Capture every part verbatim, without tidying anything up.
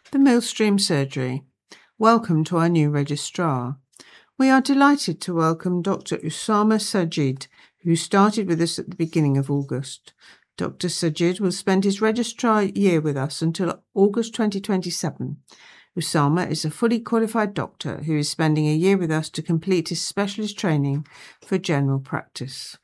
The Millstream Surgery. Welcome to our new registrar. We are delighted to welcome Doctor Usama Sajid, who started with us at the beginning of August. Doctor Sajid will spend his registrar year with us until August twenty twenty-seven. Usama is a fully qualified doctor who is spending a year with us to complete his specialist training for general practice.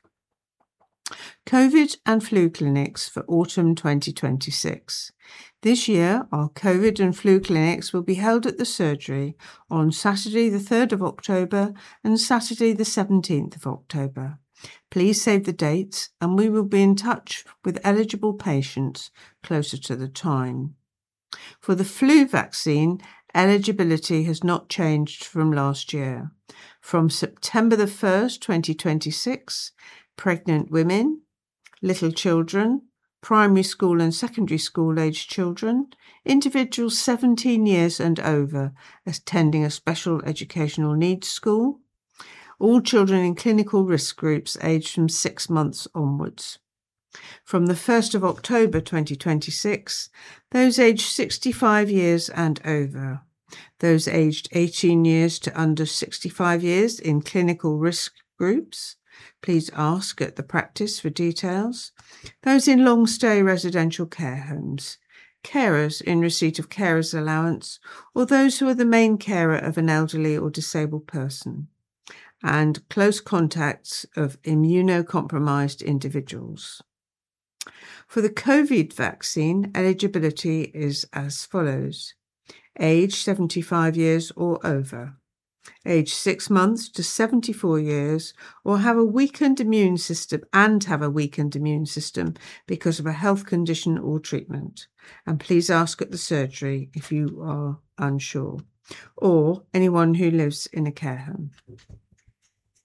COVID and flu clinics for autumn twenty twenty-six. This year, our COVID and flu clinics will be held at the surgery on Saturday the third of October and Saturday the seventeenth of October. Please save the dates and we will be in touch with eligible patients closer to the time. For the flu vaccine, eligibility has not changed from last year. From September the first, twenty twenty-six, pregnant women, little children, primary school and secondary school aged children, individuals seventeen years and over attending a special educational needs school, all children in clinical risk groups aged from six months onwards. From the first of October twenty twenty-six, those aged sixty-five years and over, those aged eighteen years to under sixty-five years in clinical risk groups, please ask at the practice for details, those in long-stay residential care homes, carers in receipt of carers allowance, or those who are the main carer of an elderly or disabled person, and close contacts of immunocompromised individuals. For the COVID vaccine, eligibility is as follows. Age seventy-five years or over. Age six months to seventy-four years or have a weakened immune system and have a weakened immune system because of a health condition or treatment. And please ask at the surgery if you are unsure. Or anyone who lives in a care home.